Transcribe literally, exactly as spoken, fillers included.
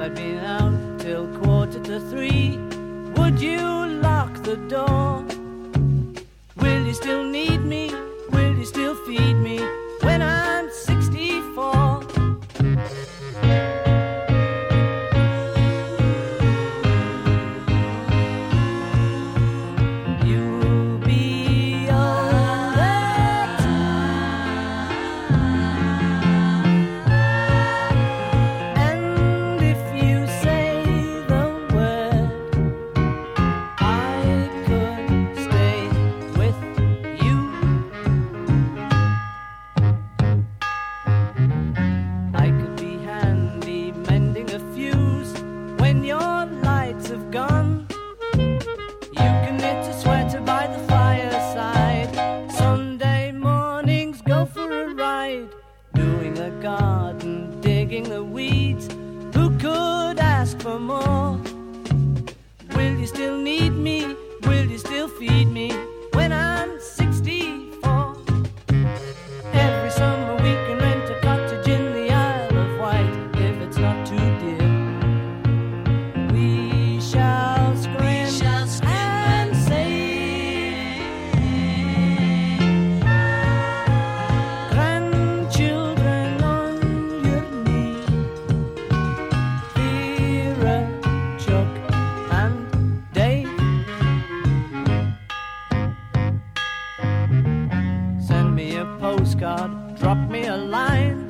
I've been out till quarter to three. Would you lock the door? Will you still need me? Will you still feed me when I'm sixty-four? You'll be all that time, and if you say the word, I could stay with you. I could be handy mending a fuse when your lights have gone. You can knit a sweater by the fireside. Sunday mornings go for a ride, doing a garden, digging the weeds. Who could ask for more? Will you still need me? Will you still feed me when I'm sixty-four? Every summer we can rent a cottage in the Isle of Wight if it's not too dear. We shall scream, shall scream and say, grandchildren on your knee, Vera, Chuck, and Dave. Send me a postcard, drop me a line.